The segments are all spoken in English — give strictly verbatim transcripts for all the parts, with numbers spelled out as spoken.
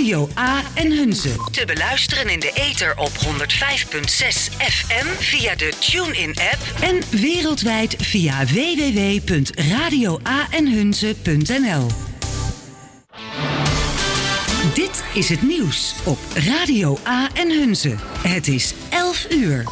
Radio A en Hunze. Te beluisteren in de ether op honderd vijf komma zes F M via de TuneIn-app en wereldwijd via w w w punt radio a en hunze punt n l. Dit is het nieuws op Radio A en Hunze. Het is elf uur.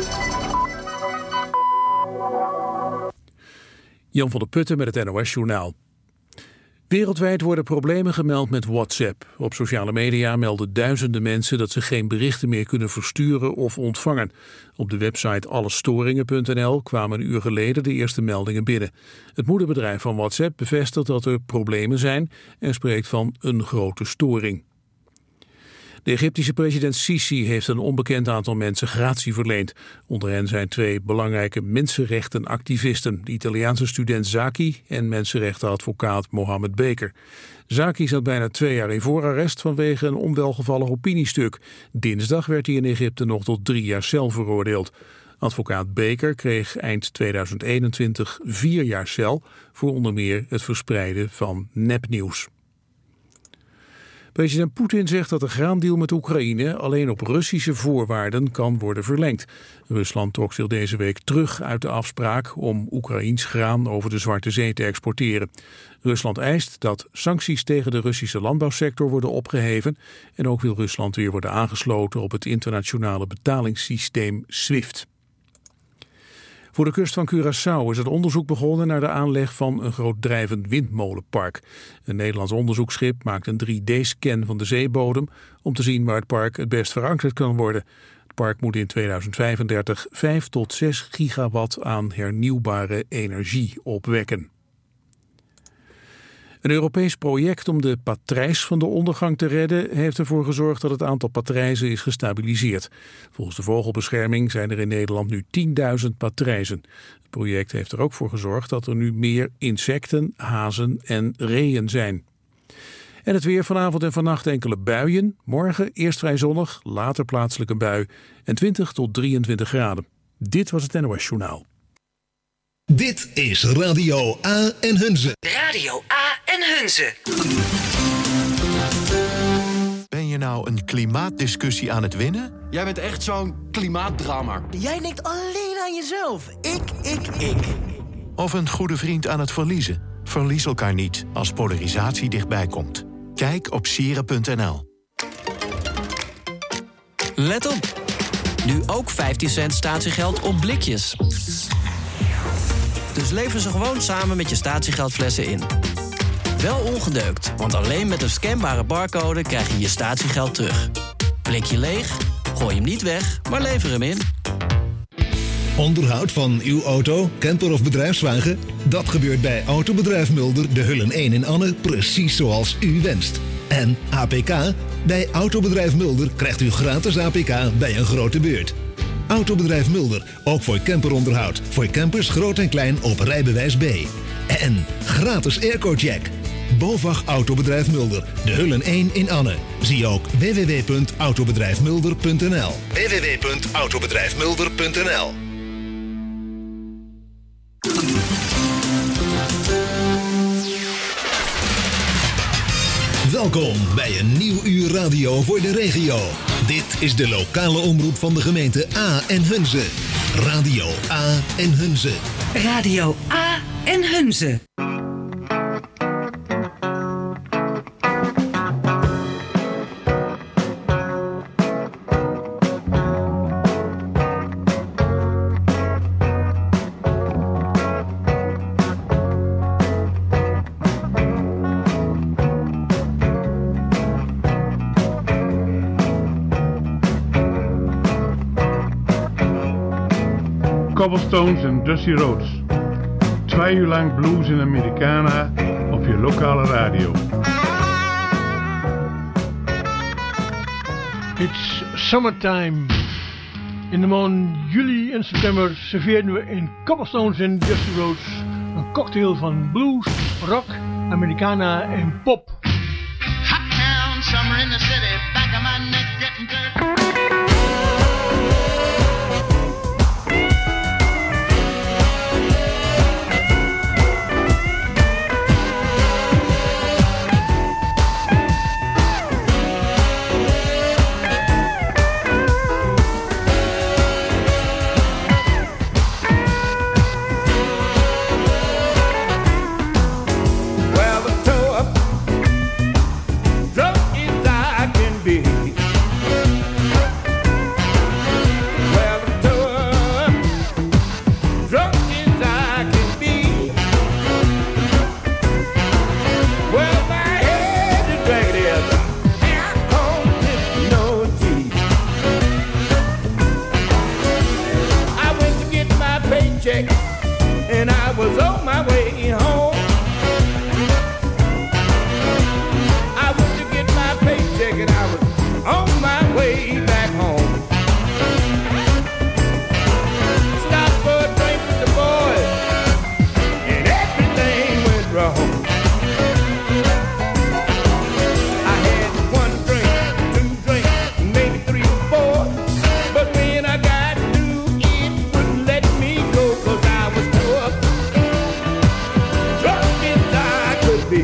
Jan van der Putten met het N O S-journaal. Wereldwijd worden problemen gemeld met WhatsApp. Op sociale media melden duizenden mensen dat ze geen berichten meer kunnen versturen of ontvangen. Op de website allestoringen punt n l kwamen een uur geleden de eerste meldingen binnen. Het moederbedrijf van WhatsApp bevestigt dat er problemen zijn en spreekt van een grote storing. De Egyptische president Sisi heeft een onbekend aantal mensen gratie verleend. Onder hen zijn twee belangrijke mensenrechtenactivisten, de Italiaanse student Zaki en mensenrechtenadvocaat Mohammed Beker. Zaki zat bijna twee jaar in voorarrest vanwege een onwelgevallig opiniestuk. Dinsdag werd hij in Egypte nog tot drie jaar cel veroordeeld. Advocaat Beker kreeg eind tweeduizend eenentwintig vier jaar cel voor onder meer het verspreiden van nepnieuws. President Poetin zegt dat de graandeal met Oekraïne alleen op Russische voorwaarden kan worden verlengd. Rusland trok zich deze week terug uit de afspraak om Oekraïens graan over de Zwarte Zee te exporteren. Rusland eist dat sancties tegen de Russische landbouwsector worden opgeheven en ook wil Rusland weer worden aangesloten op het internationale betalingssysteem SWIFT. Voor de kust van Curaçao is het onderzoek begonnen naar de aanleg van een groot drijvend windmolenpark. Een Nederlands onderzoeksschip maakt een drie D-scan van de zeebodem om te zien waar het park het best verankerd kan worden. Het park moet in tweeduizend vijfendertig vijf tot zes gigawatt aan hernieuwbare energie opwekken. Een Europees project om de patrijs van de ondergang te redden heeft ervoor gezorgd dat het aantal patrijzen is gestabiliseerd. Volgens de Vogelbescherming zijn er in Nederland nu tienduizend patrijzen. Het project heeft er ook voor gezorgd dat er nu meer insecten, hazen en reeën zijn. En het weer: vanavond en vannacht enkele buien. Morgen eerst vrij zonnig, later plaatselijk een bui en twintig tot drieëntwintig graden. Dit was het N O S-journaal. Dit is Radio A en Hunze. Radio A en Hunze. Ben je nou een klimaatdiscussie aan het winnen? Jij bent echt zo'n klimaatdrammer. Jij denkt alleen aan jezelf. Ik, ik, ik. Of een goede vriend aan het verliezen? Verlies elkaar niet als polarisatie dichtbij komt. Kijk op sieren punt n l. Let op. Nu ook vijftien cent statiegeld op blikjes. Dus lever ze gewoon samen met je statiegeldflessen in. Wel ongedeukt, want alleen met een scanbare barcode krijg je je statiegeld terug. Blikje leeg? Gooi hem niet weg, maar lever hem in. Onderhoud van uw auto, camper of bedrijfswagen? Dat gebeurt bij Autobedrijf Mulder, de Hullen één in Anne, precies zoals u wenst. En A P K? Bij Autobedrijf Mulder krijgt u gratis A P K bij een grote beurt. Autobedrijf Mulder, ook voor camperonderhoud. Voor campers groot en klein op rijbewijs B. En gratis airco-check. BOVAG Autobedrijf Mulder, de Hullen één in Anne. Zie ook w w w punt autobedrijf mulder punt n l. w w w punt autobedrijf mulder punt n l. Welkom bij een nieuw uur radio voor de regio. Dit is de lokale omroep van de gemeente A en Hunze. Radio A en Hunze. Radio A en Hunze. Cobblestones en Dusty Rhodes. Twee uur lang blues en Americana op je lokale radio. It's summertime. In de maanden juli en september serveerden we in Cobblestones en Dusty Rhodes een cocktail van blues, rock, Americana en pop. Hot town, summer in the city, back of my neck getting dirty. reckon I was on my way back home. Stopped for a drink with the boys, and everything went wrong. I had one drink, two drinks, maybe three or four, but when I got through, it wouldn't let me go, 'cause I was too up, drunk as I could be.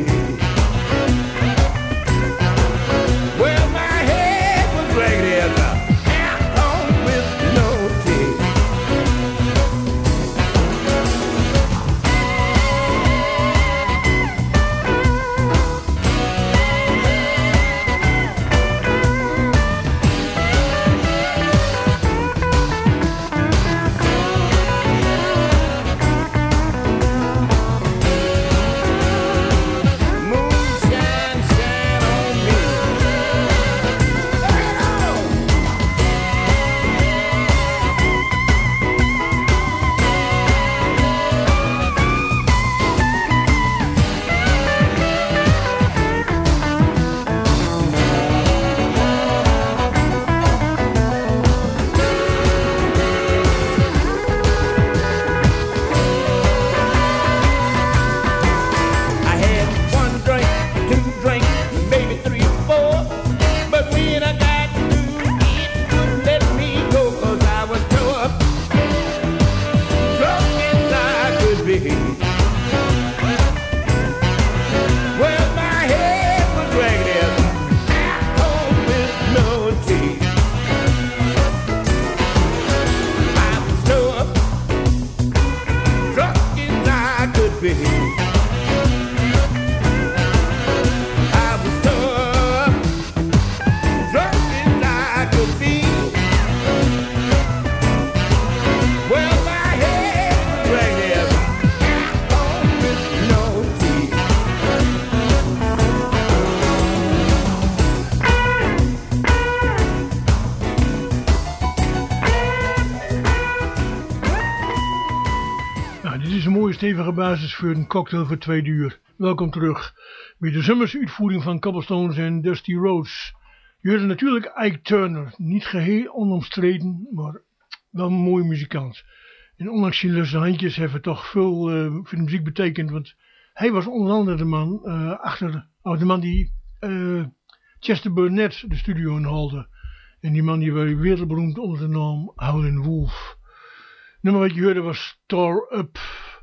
Stevige basis voor een cocktail voor twee uur. Welkom terug bij de zomersuitvoering van Cobblestones en Dusty Rhodes. Je hoorde natuurlijk Ike Turner, niet geheel onomstreden, maar wel een mooie muzikant. En ondanks zijn lusse handjes hebben toch veel uh, voor de muziek betekend, want hij was onder andere de man uh, achter, oh, de man die uh, Chester Burnett de studio inhaalde. En die man die werd wereldberoemd onder de naam Howlin' Wolf. Het nummer wat je hoorde was Tore Up.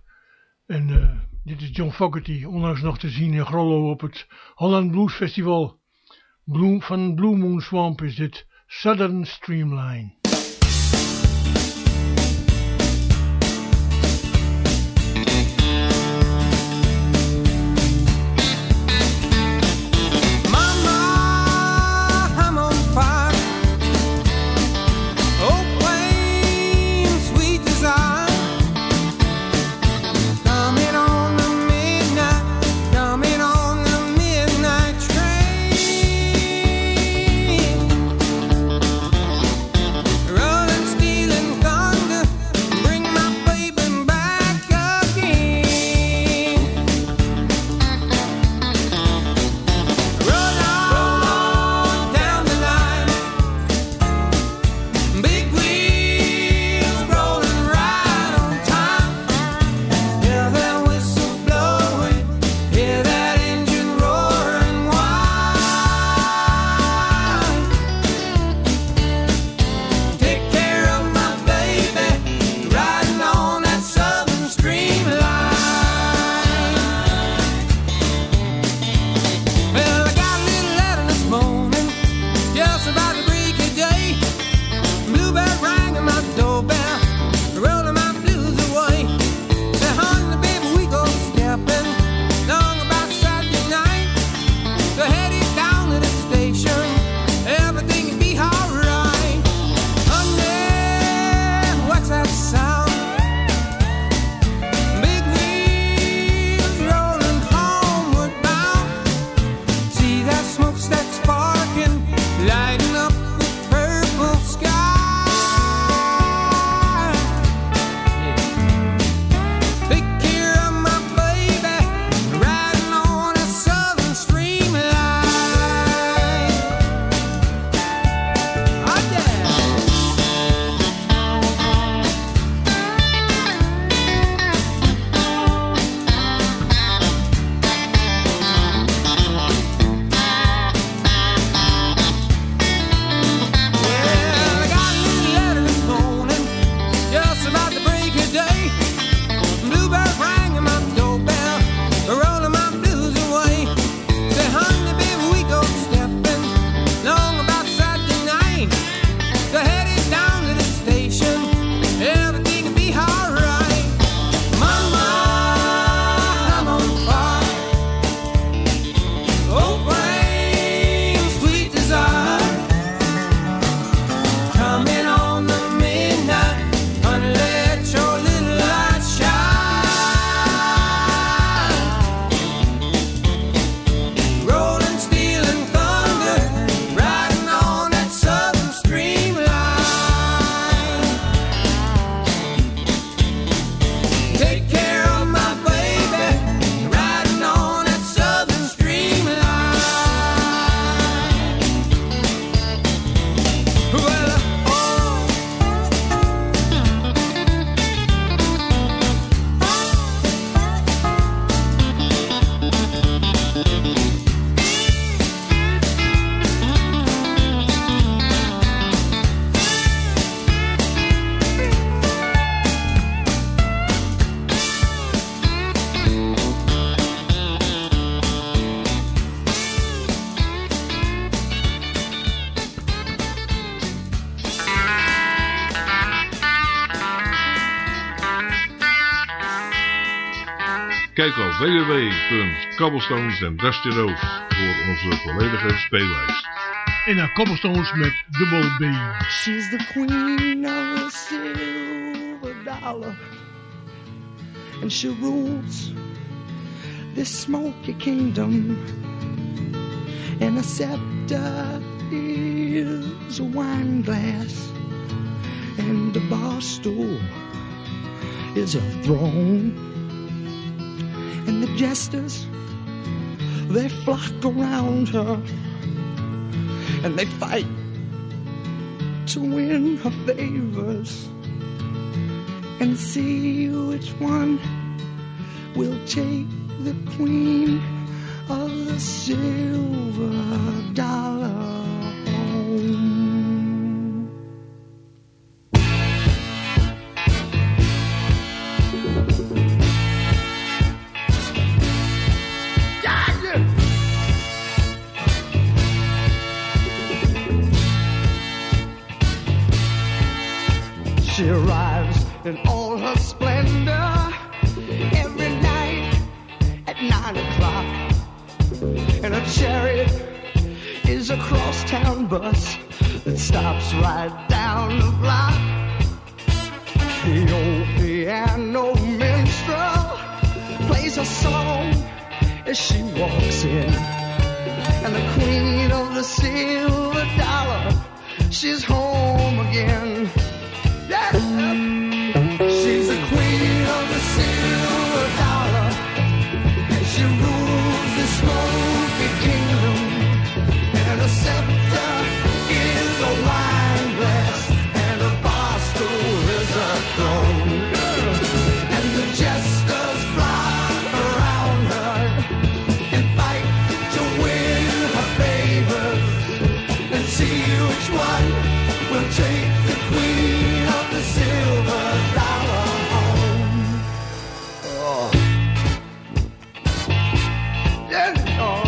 En uh, dit is John Fogerty, onlangs nog te zien in Grollo op het Holland Blues Festival. Blue, van Blue Moon Swamp is dit Southern Streamline. Train Kijk op w w w punt cobblestones and dusty roads voor onze volledige speellijst. En naar Cobblestones met dubbel B. She's the queen of the silver dollar, and she rules this smoky kingdom, and a scepter is a wine glass, and the bar stool is a throne, and the jesters, they flock around her, and they fight to win her favors, and see which one will take the queen of the silver dollar home. She arrives in all her splendor every night at nine o'clock, and her chariot is a crosstown bus that stops right down the block. The old piano minstrel plays a song as she walks in, and the queen of the silver dollar, she's home again. Yeah. She's the queen of the silver dollar, and she rules the smoky kingdom, and a scepter is a wine glass, and a bar stool is a throne, and the jesters flock around her and fight to win her favor, and see which one will take the queen of the silver dollar home. Oh. Yeah, oh.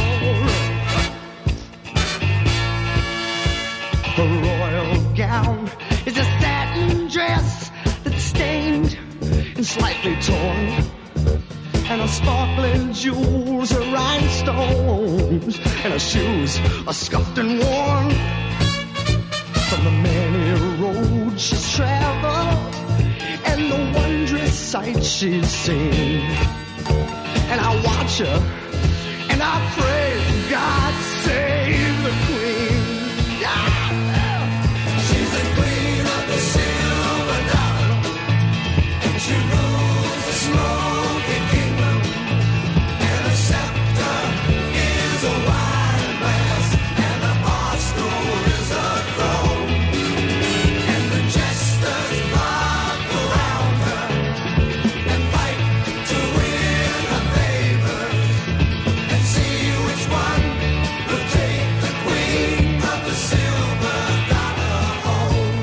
Her royal gown is a satin dress that's stained and slightly torn, and her sparkling jewels are rhinestones, and her shoes are scuffed and worn from the many roads she's traveled and the wondrous sights she's seen. And I watch her and I pray God save the queen. Yeah. She's the queen of the silver dollar, and she rules the smoky kingdom, and her scepter is a wine glass, and the bar stool is a throne, and the jesters flock around her and fight to win her favor, and see which one will take the queen of the silver dollar home.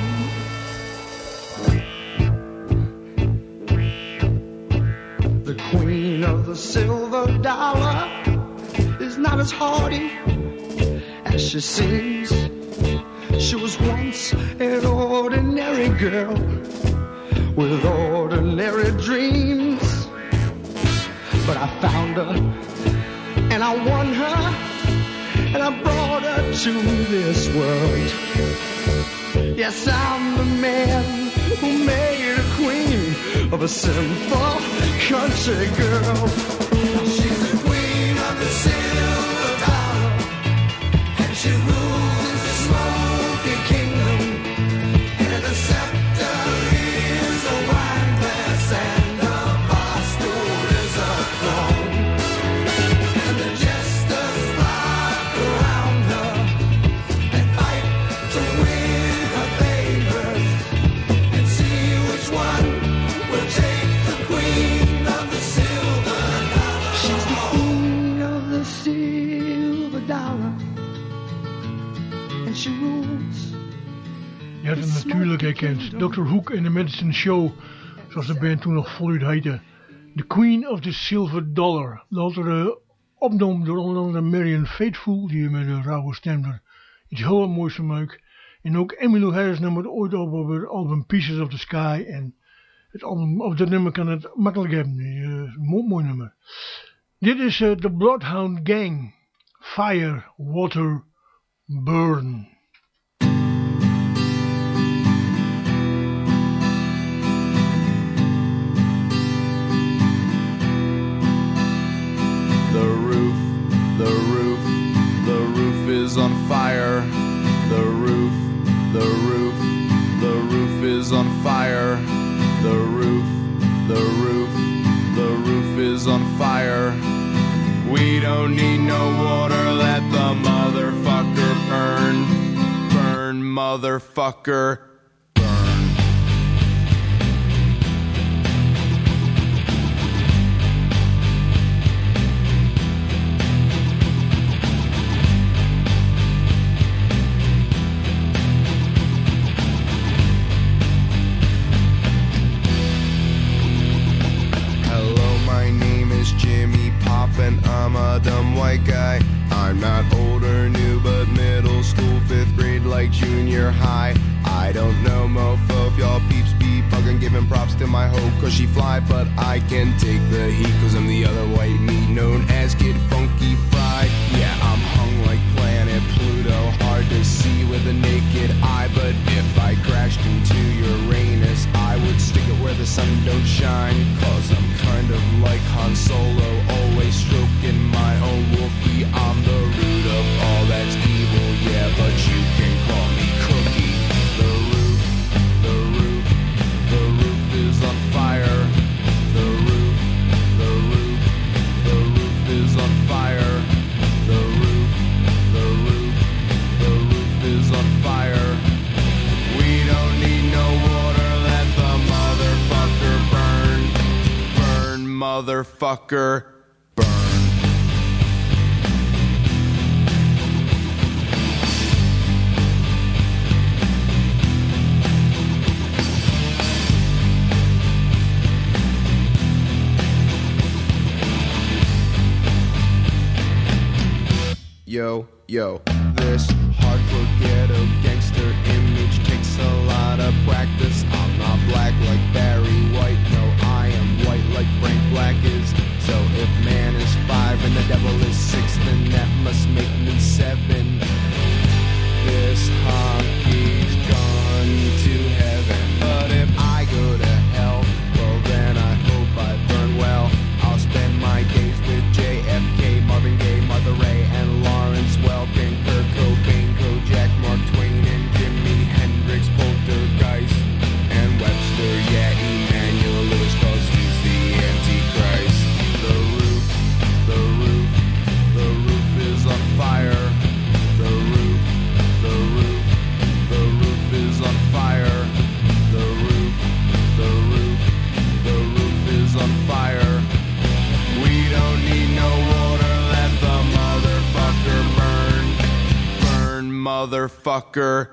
The queen of the silver dollar is not as hardy as she seems. She was once an ordinary girl with ordinary dreams, but I found her and I won her, and I brought her to this world. Yes, I'm the man who made a queen of a simple country girl. She's the queen of the silver dollar, and she rules the smoky kingdom, and the scepter is a wine glass, and the bar stool is a throne, and the jesters flock around her and fight to win her favors, and see which one will take the queen of the silver dollar. She's the queen of the silver dollar, and she rules. Je had hem natuurlijk herkend. dokter Hook en de Medicine Show, zoals de band toen nog voluit heette. The Queen of the Silver Dollar. Later opgenomen door onder andere Marianne Faithfull, die met een rauwe stem er iets heel moois van maakt. En ook Emmylou Harris nam het ooit op op het album Pieces of the Sky. En het album, of dat nummer kan het makkelijk hebben. Uh, mooi, mooi nummer. Dit is uh, The Bloodhound Gang. Fire, Water, Burn. The roof, the roof, the roof is on fire. The roof, the roof, the roof is on fire. The roof, the roof, the roof is on fire. We don't need no water, let the motherfucker burn. Burn, motherfucker. And I'm a dumb white guy. I'm not old or new, but middle school, fifth grade, like junior high. I don't know, mofo, if y'all peeps be bugging, giving props to my hoe, cause she fly, but I can take the heat, cause I'm the other white meat, known as Kid Funky Fried. Yeah, I'm hung like planet Pluto, hard to see with a naked eye, but if I crashed into Uranus, I would stick it where the sun don't shine, cause I'm kind of like Han Solo, always stroking my own Wookiee. I'm the root of all that's evil, yeah, but you can call me Cookie. The roof, the roof, the roof is on fire. The roof, the roof, the roof is on fire. The roof, the roof, the roof is on fire. We don't need no water, let the motherfucker burn. Burn, motherfucker. Yo, yo, this hardcore ghetto gangster image takes a lot of practice. I'm not black like Barry White, no, I am white like Frank Black is. So if man is five and the devil is six, then that must make me seven. This hockey's gone to heaven, but if I go to hell, well then I hope I burn well. I'll spend my days with J F K, Marvin Gaye, Martha Ray, and Lawrence Welkin, Kurt Cobain, Kojak, Mark Twain, and Jimi Hendrix, Poltergeist, and Webster, yeah, Emmanuel Lewis, cause he's the Antichrist. The roof, the roof, the roof is on fire. The roof, the roof, the roof is on fire. The roof, the roof, the roof is on fire. We don't need no water, let the motherfucker burn. Burn, motherfucker.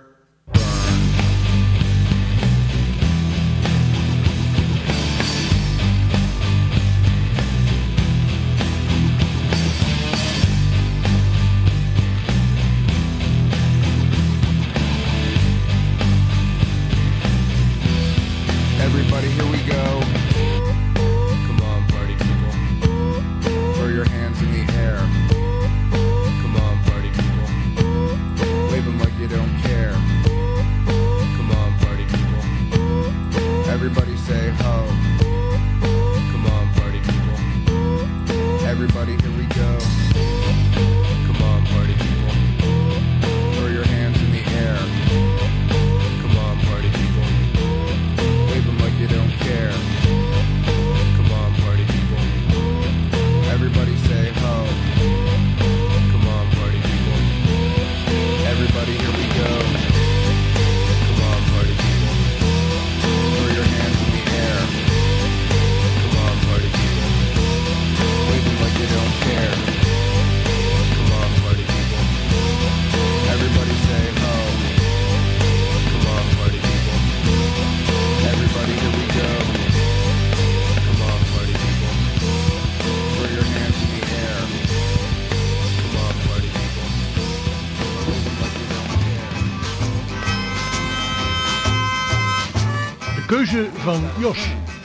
Everybody, here we go. Come on, party people. Throw your hands in the air. Come on, party people. Wave them like you don't care. Come on, party people. Everybody say ho. Come on, party people. Everybody, here we go. Come on, party people. Throw your hands in the air. Come on, party people. Wave them like you don't care. Come on, party people. Everybody say ho. Come on, party people. Everybody, here we go. Come on, party people. Throw your hands in the air. Come on, party people. Wave them like you don't care. Come on, party people. Everybody say ho. Come on, party people. Everybody, here we go. Come on, party people. Throw your hands in the air. Come on, party people. Wave them like you don't care. De keuze van Jos.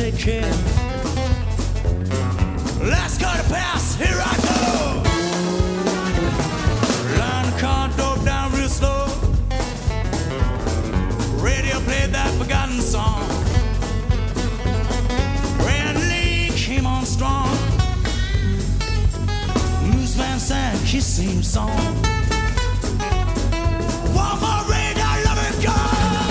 shaking. Let's go to pass, here I go. Line the car door down real slow. Radio played that forgotten song. Red Lee came on strong. Newsman sang his same song. One more rain, I love it, God.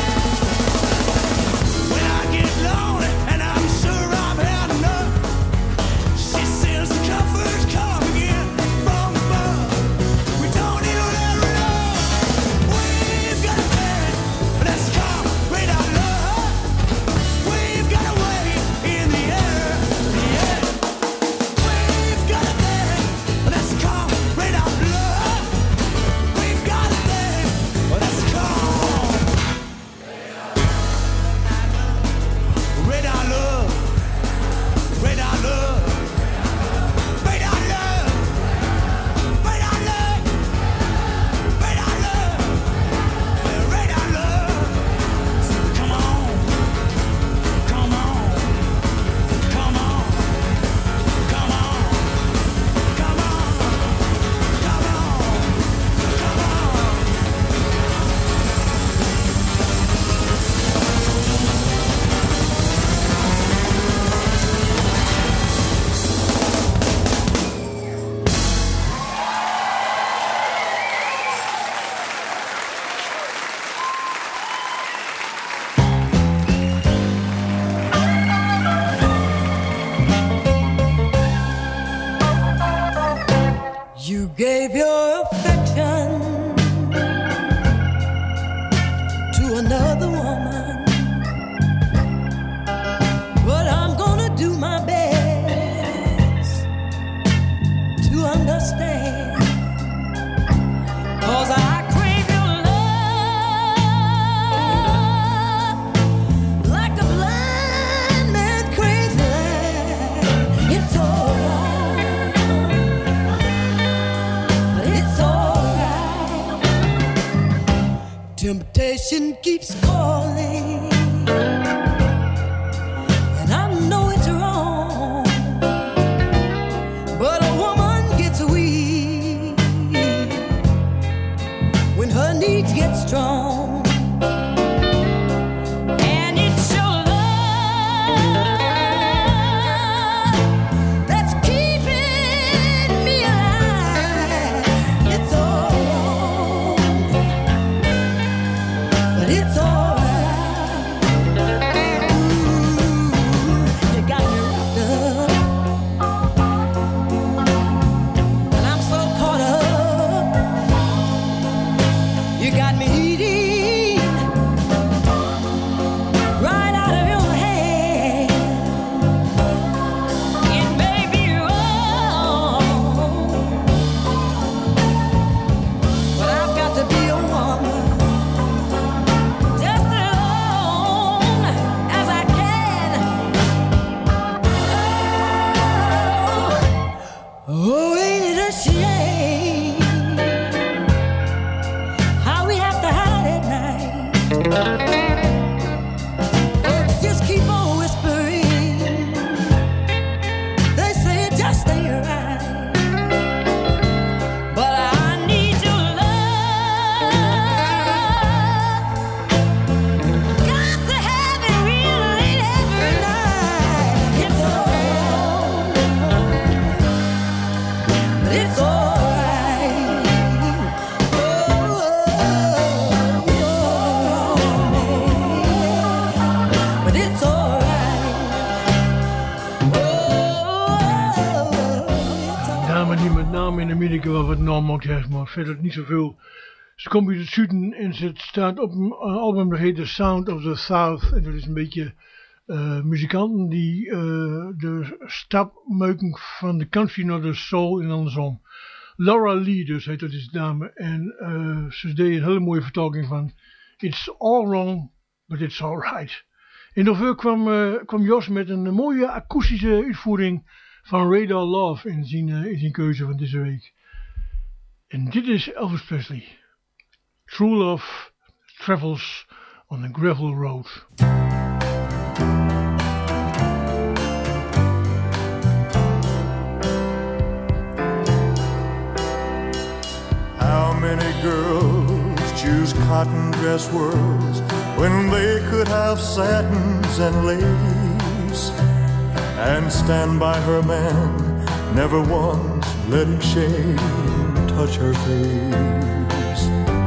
When I get lonely and I'm sure I've had enough, she sends the comfort come again from above. We don't need to let her love. We've got a bed, let's come right out love. We've got a way in the air, the air. We've got a bed, let's come right out love. We've got a bed, let's come right out love, right out love. Right out love, right out love, right out love, right out love. Come on, come on, come on, come on, come on, come on, You gave your affection to another woman, but I'm gonna do my best to understand, 'cause I crave your love like a blind man craves the light. It's all wrong, but it's alright. Temptation keeps calling, and I know it's wrong, but a woman gets weak when her needs get strong. And it's your love that's keeping me alive. It's all wrong, but it's alright. Ooh, you got me wrapped up, and I'm so caught up. You got me eating right out of your hand. It may be wrong, but I've got to be a woman just as long as I can. Oh, oh, ain't it a shame how we have to hide at night? Birds just keep on whispering. They say it just ain't right. But I need your love. Got to have it real late every night. It's all wrong, but it's alright. Oh, it's all wrong, but it's alright. Oh, it's all Dame die met name in Amerika wel wat naam maakt heeft, maar verder niet zoveel. Ze komt uit het zuiden en ze staat op een album dat heet The Sound of the South. En dat is een beetje uh, muzikanten die uh, de stap maken van de country naar de soul en andersom. Laura Lee dus heet dat is de dame. En uh, ze deed een hele mooie vertolking van It's all wrong, but it's alright. In november kwam, uh, kwam Jos met een mooie akoestische uitvoering van Radar Love in zijn, uh, in zijn keuze van deze week. En dit is Elvis Presley. True love travels on the gravel road. cotton dress worlds when they could have satins and lace and stand by her man, never once letting shame touch her face.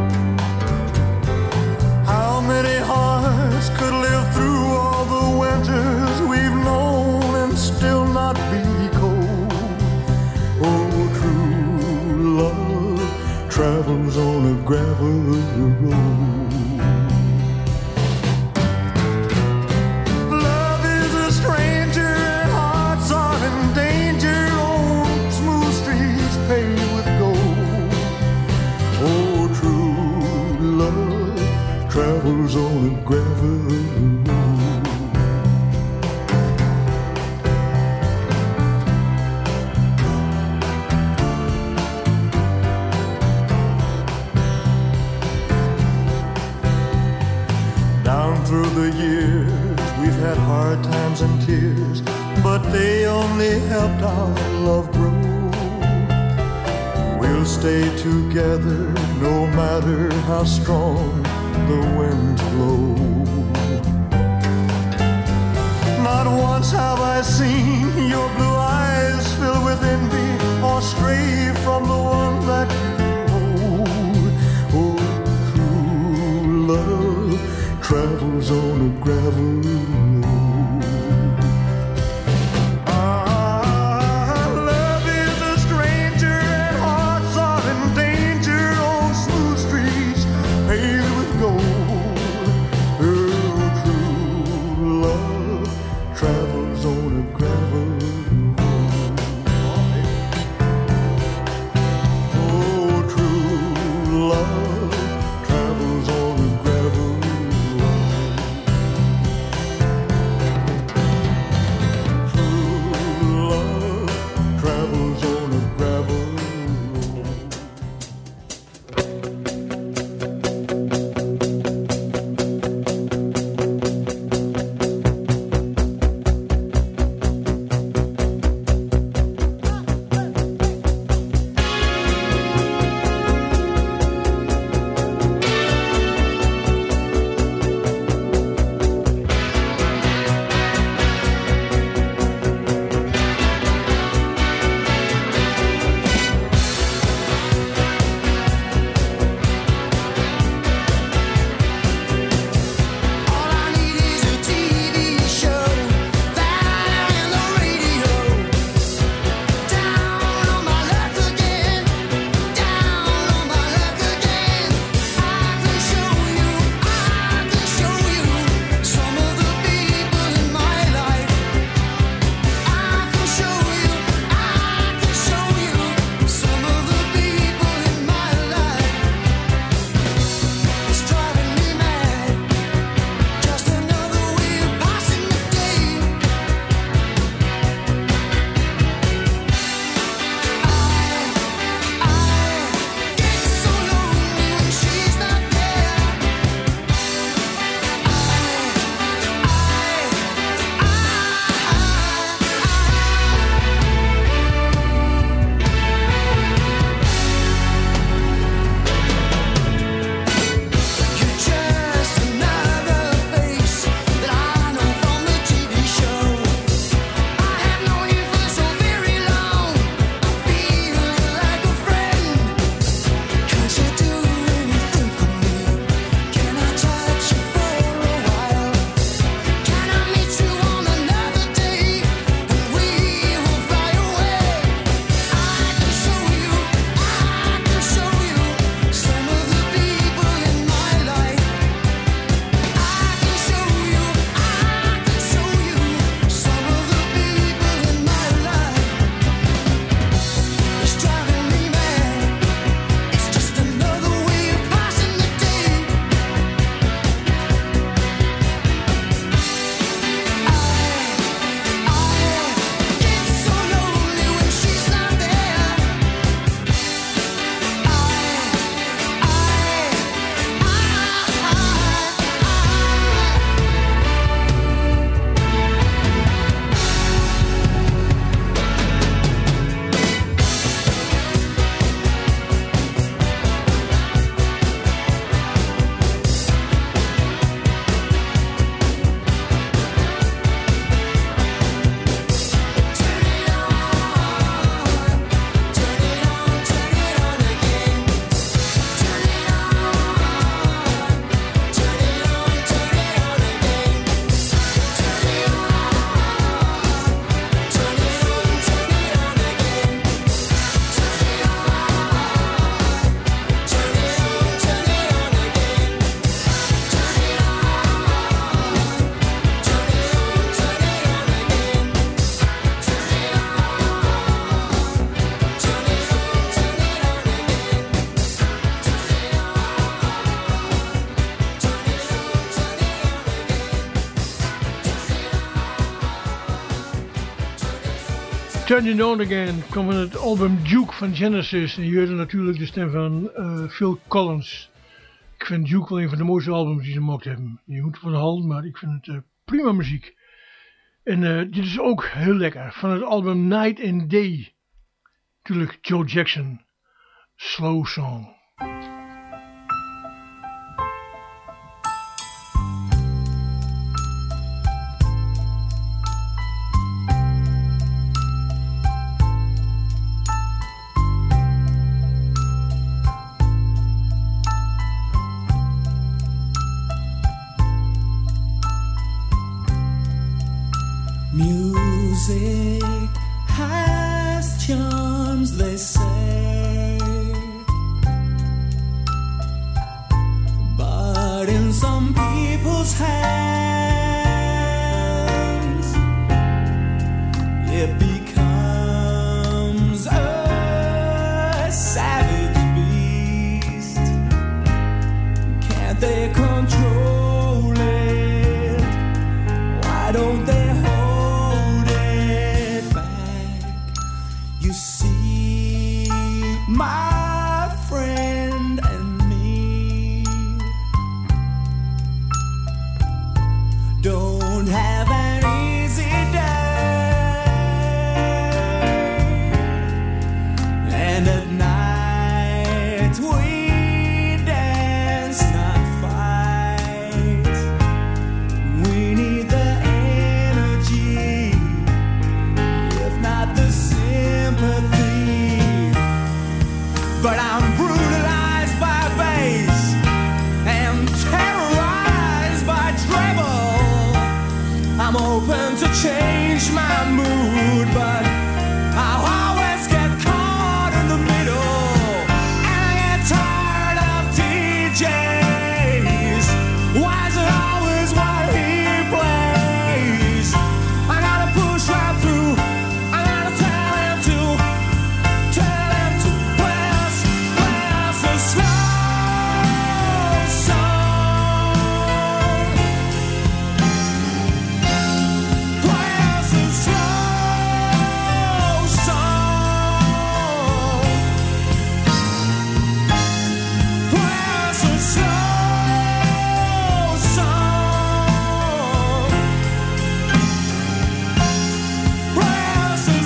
How many hearts could live through all the winters we've known and still not be cold? Oh, true love travels on a gravel road. Love is a stranger and hearts are in danger on smooth streets paved with gold. Oh, true love travels on a gravel road. Down through the years, we've had hard times and tears, but they only helped our love grow. We'll stay together no matter how strong the winds blow. Not once have I seen your blue eyes fill with envy or stray from the one that you hold. Oh, true love travels on a gravel road. Ah, love is a stranger and hearts are in danger on smooth streets paved with gold. Oh, true love travels on a gravel road. Oh, true love travels on a gravel road. True love travels on a gravel road. Turn It On Again kwam van het album Duke van Genesis. En je hoorde natuurlijk de stem van uh, Phil Collins. Ik vind Duke wel een van de mooiste albums die ze gemaakt hebben. Je moet van de hand, maar ik vind het uh, prima muziek. En uh, dit is ook heel lekker. Van het album Night and Day. Natuurlijk Joe Jackson. Slow Song. Music has charms, they say, but in some people's hands it becomes a savage beast. Can't they control it? Why don't they my friend and me don't have an easy day, and at night we dance, not fight. We need the energy, if not the sympathy. But I'm brutalized by bass and terrorized by treble. I'm open to change my mood, but I'll always get caught in the middle. And I get tired of D Js. Why is it always what he plays? I gotta push right through. I gotta tell him to, tell him to play us, play us a slow song. Play us a slow song. Play us a slow song. Play us a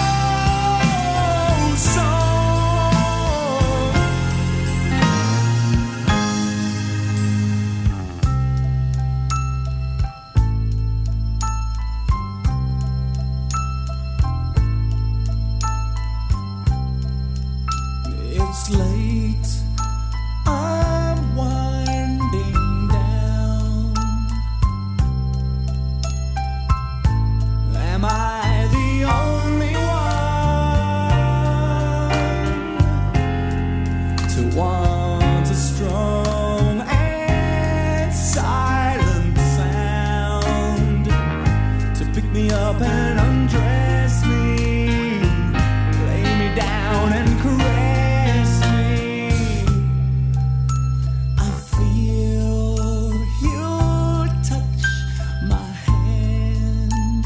slow song. It's late, I'm winding down. Am I the only one to want a strong and silent sound to pick me up and undress me, lay me down and caress me? I feel you touch my hand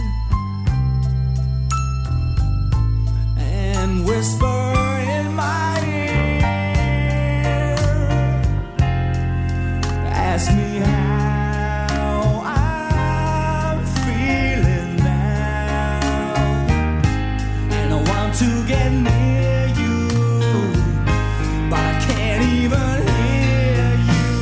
and whisper in my ear, ask me how I'm feeling now, and I want to get near you, but I can't even hear you.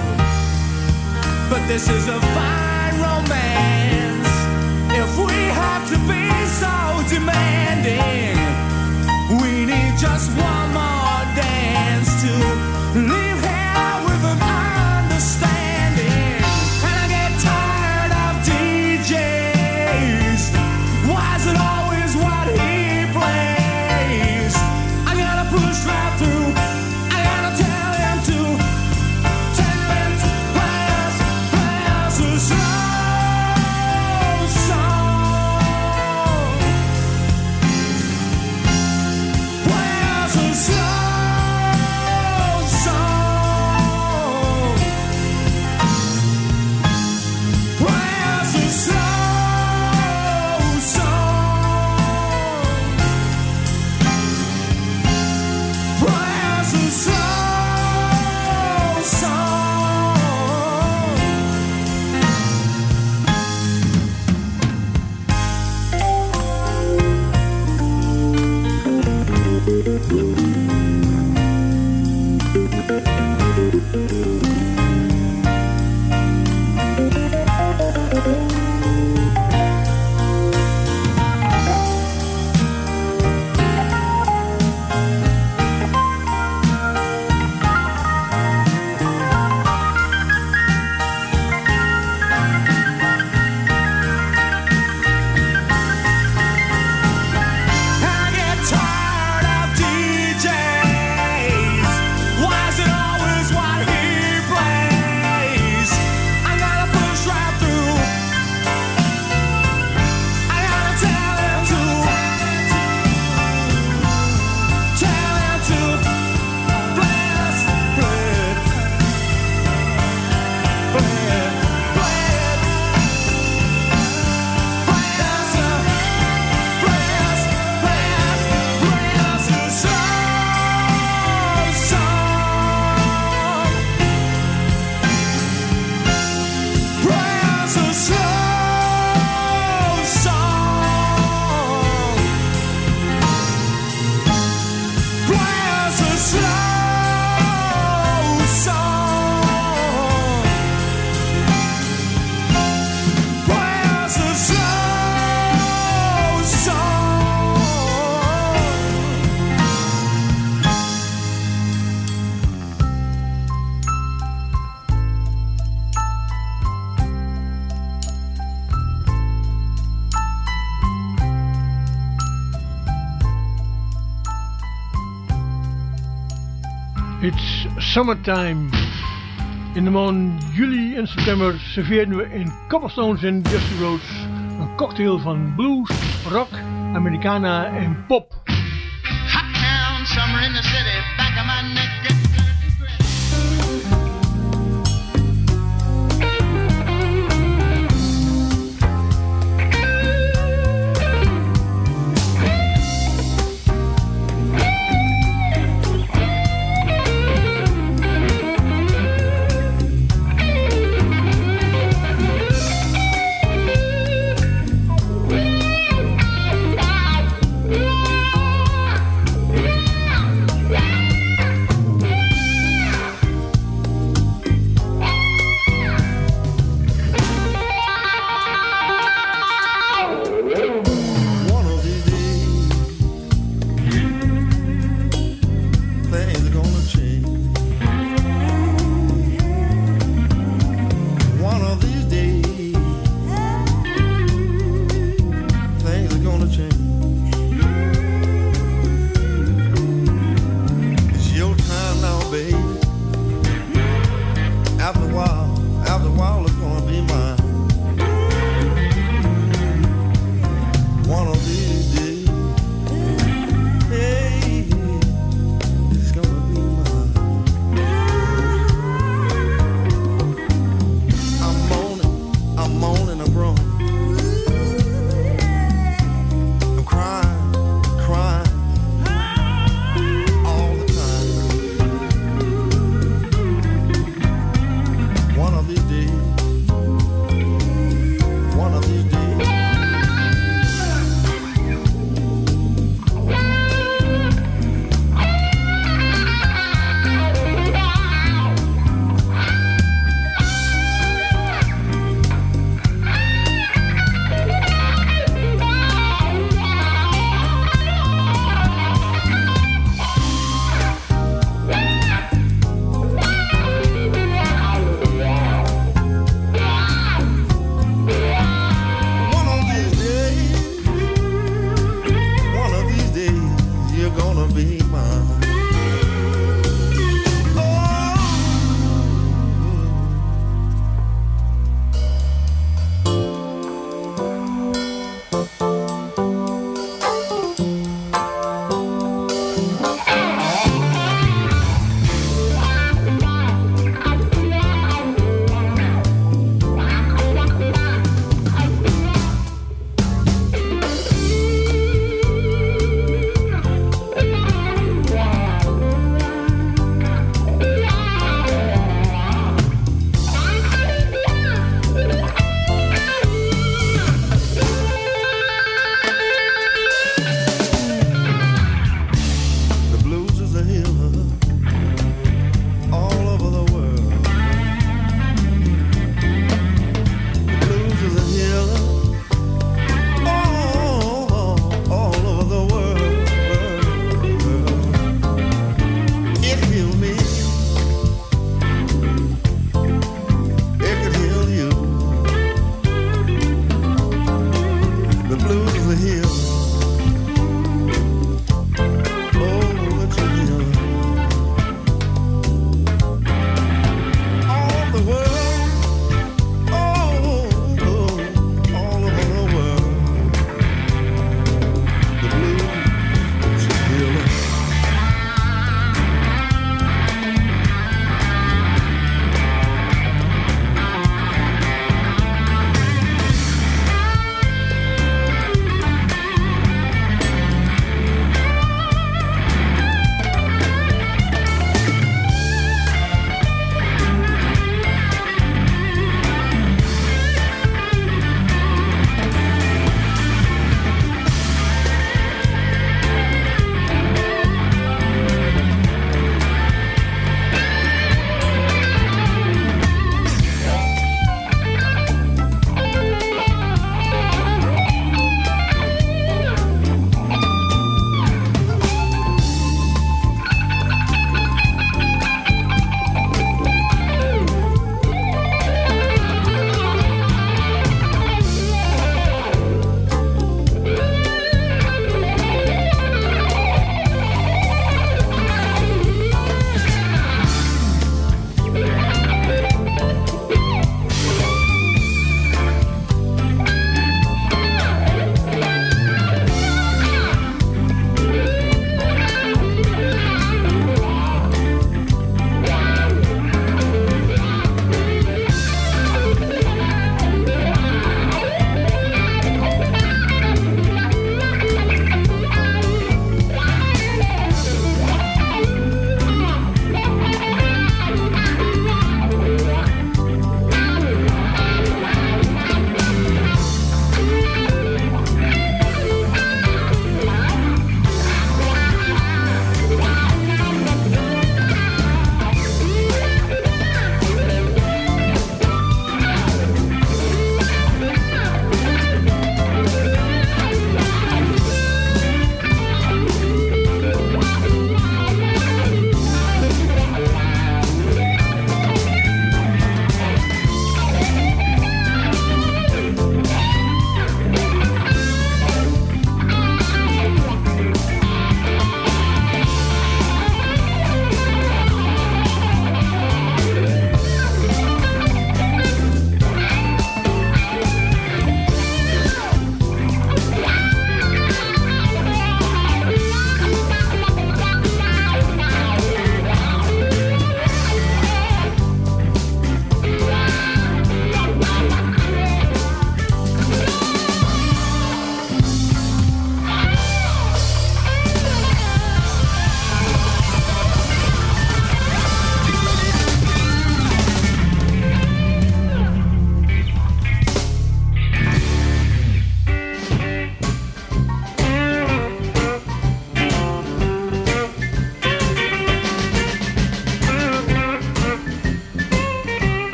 But this is a fine romance. If we have to be so demanding, we need just one more dance to leave here with an understanding. And I get tired of D Js. Why is it always what he plays? I gotta push right through. I gotta tell him to, tell him to play us, play us a song. It's summertime. In de maand juli en september serveerden we in Cobblestones en Dusty Roads een cocktail van blues, rock, Americana en pop. Hot town, summer in the city, back of my neck.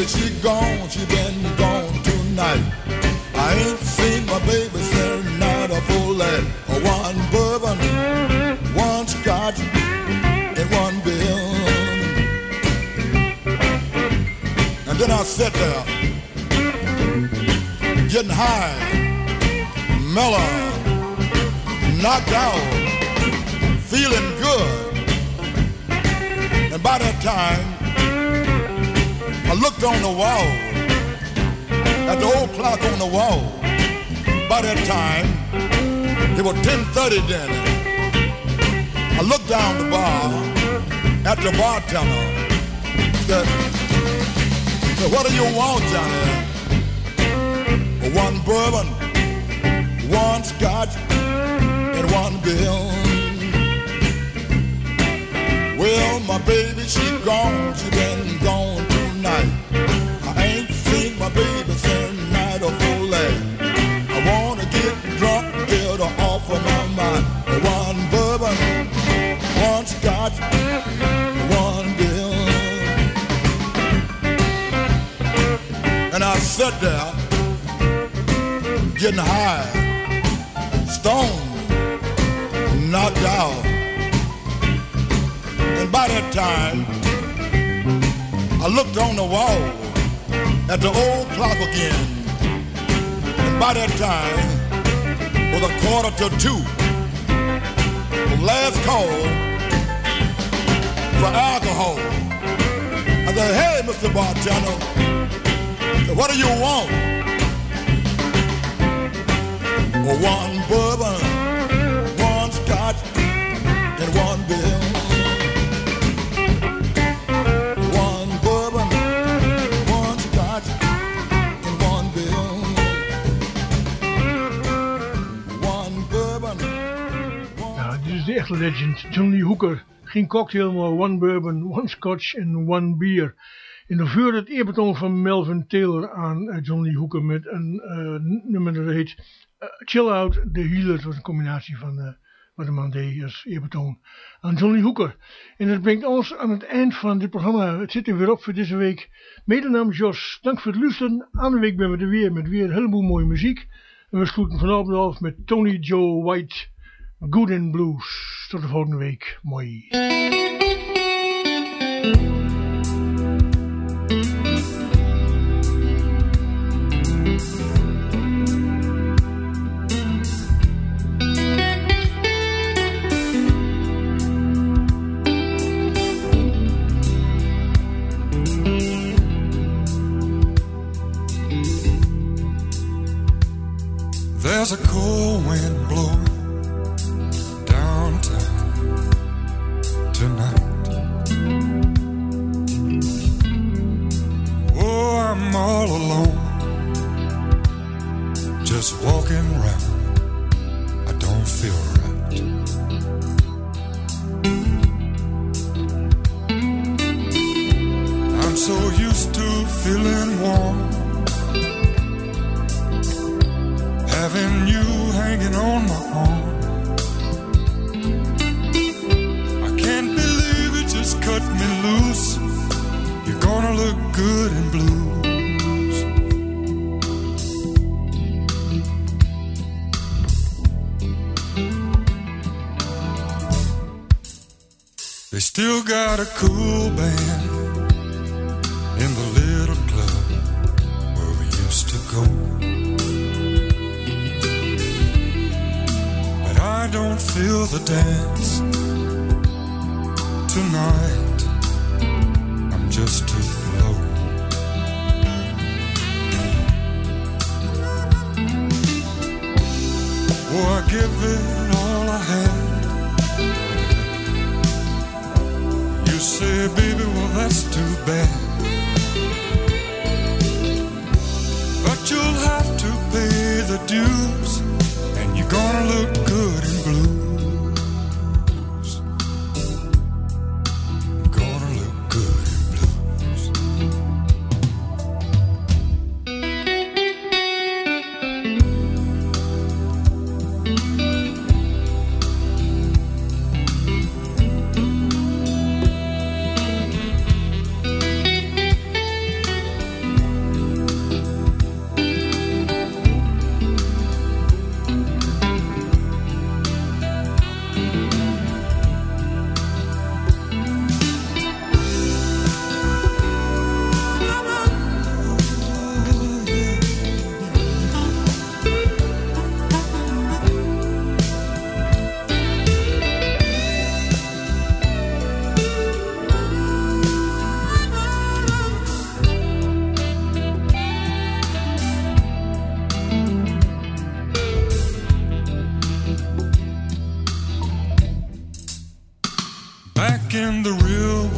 baby, she gone, she been gone tonight. I ain't seen my baby since night of full light. One bourbon, one scotch, and one bill. And then I sat there, getting high, mellow, knocked out, feeling good. And by that time, I looked on the wall, at the old clock on the wall. By that time, it was ten thirty then. I looked down the bar at the bartender. Said, said, what do you want, Johnny? One bourbon, one scotch, and one bill. Well, my baby, she gone, she been gone tonight. I ain't seen my baby since night of full light. I wanna get drunk, get her off of my mind. One bourbon, one scotch, one bill. And I sat there, getting high, stoned, knocked out. And by that time, I looked on the wall at the old clock again. And by that time, it was a quarter to two. The last call for alcohol. I said, hey, Mister Bartender, what do you want? One bourbon, one scotch, and one bill. One bourbon, one scotch, and one bill. One bourbon. Ja, dit is de echte legend, John Lee Hooker. Geen cocktail, maar one bourbon, one scotch en one beer. In november het eerbetoon van Melvin Taylor aan John Lee Hooker met een uh, nummer dat heet uh, Chill Out the Healer. Het was een combinatie van uh, wat de man deed als eerbetoon aan John Lee Hooker. En dat brengt ons aan het eind van dit programma. Het zit er weer op voor deze week. Mede namens Jos, dank voor het luisteren. Aan de week ben we er weer met weer een heleboel mooie muziek. En we sluiten vanavond af met Tony Joe White, Good in Blues. Tot de volgende week. Mooi. There's a cold wind blowing downtown tonight. Oh, I'm all alone, just walking around. I don't feel right. I'm so used to feeling warm, having you hanging on my arm. I can't believe it just cut me loose. You're gonna look good in blues. They still got a cool band in the little club where we used to go. I don't feel the dance tonight. I'm just too low. Oh, I give it all I had. You say, baby, well, that's too bad. But you'll have to pay the dues, and you're gonna look good in blues. Gonna look good in blues. in the